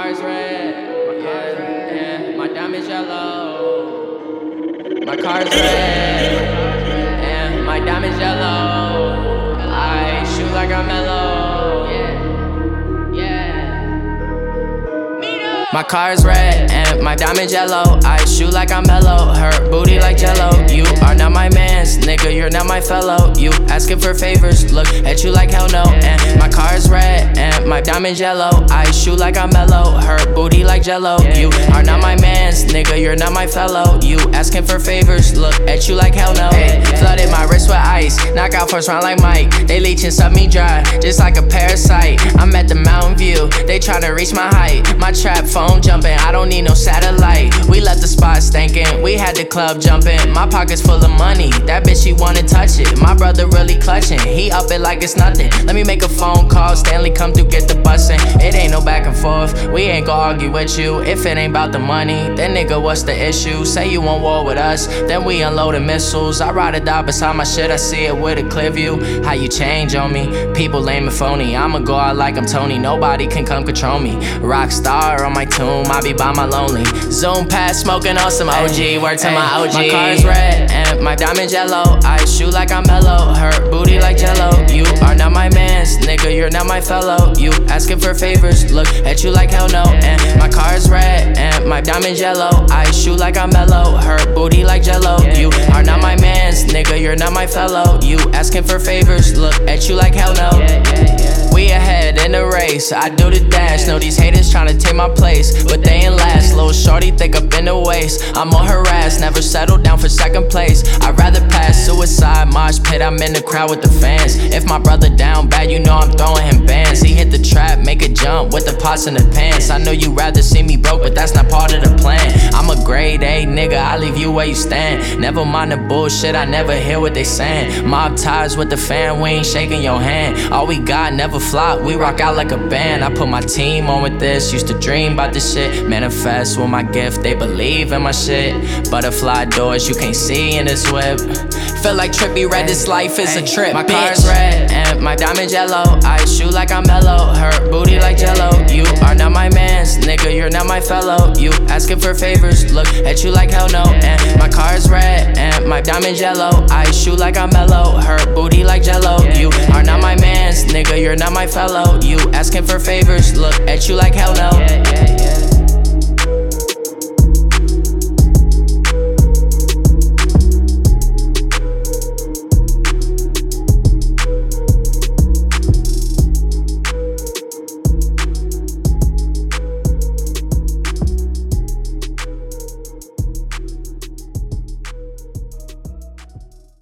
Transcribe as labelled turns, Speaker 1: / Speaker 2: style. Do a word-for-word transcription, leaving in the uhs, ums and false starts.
Speaker 1: car's red, yeah, yeah. My diamond's yellow. My car's red, yeah. My diamond's yellow. I shoot like I'm mellow, yeah, yeah. My car's red and my diamond's yellow. I shoot like I'm mellow. Her booty like jello. You are not my mans, nigga. You're not my fellow. You asking for favors, look at you like hell no. And my car's red and my diamond's yellow. I shoot like I'm mellow. Her booty like jello. You are not my mans, nigga. You're not my fellow. You asking for favors, look at you like hell no. Hey, flooded my wrist with ice. Knock out first round like Mike. They leech and suck me dry, just like a parasite. I'm at the Mountain View. They tryna reach my height. My trap phone jumping. I don't need no satellite. We left the spot stinking. We had the club jumping. My pockets full of money. That bitch, she wanna touch it. My brother really clutching. He up it like it's nothing. Let me make a phone call. Stanley come through, get the bussin'. It ain't no back and forth. We ain't gon' argue with you. If it ain't about the money, then nigga, what's the issue? Say you want war with us, then we unloading missiles. I ride or die beside my shit. I see it with a clear view. How you change on me? People lame and phony. I'ma go out like I'm Tony. Nobody can come control me. Rock star on my tomb. I be by my lonely. Zoom past smoking on some O G. Work to my O G. My car's red and my diamond's yellow. I shoot like I'm mellow. Her booty like jello. You are not my mans, nigga. You're not my fellow. You asking for favors, look at you like hell no. And my car's red and my diamond's yellow. I shoot like I'm mellow. Her booty like jello. You are not my mans, nigga. You're not my fellow. You asking for favors, look at you like hell no. We ahead in the race, I do the dash. Know these haters tryna take my place, but they ain't last. Little shorty thick up in the waist. I'm on her ass, never settle down for second place. I'd rather pass suicide, mosh pit. I'm in the crowd with the fans. If my brother down bad, you know I'm throwing him bands. He hit the trap, make a jump with the pots in the pants. I know you rather see me broke, but that's not part of the plan. I'm a grade A nigga, I leave you where you stand. Never mind the bullshit, I never hear what they saying. Mob ties with the fan, we ain't shaking your hand. All we got never flop, we rock out like a band. I put my team on with this, used to dream about this shit. Manifest with my gift, they believe in my shit. Butterfly doors you can't see in this whip. Feel like Trippy Red, this life is a trip. My car's red and my diamond's yellow. I shoot like I'm mellow, her booty like jello. You are not my mans, nigga, you're not my fellow. You asking for favors, look at you like hell no. And my car's red and my diamond's yellow. I shoot like I'm mellow, her booty like jello. You are not my mans, nigga, you're not my fellow. You asking for favors, look at you like hell no.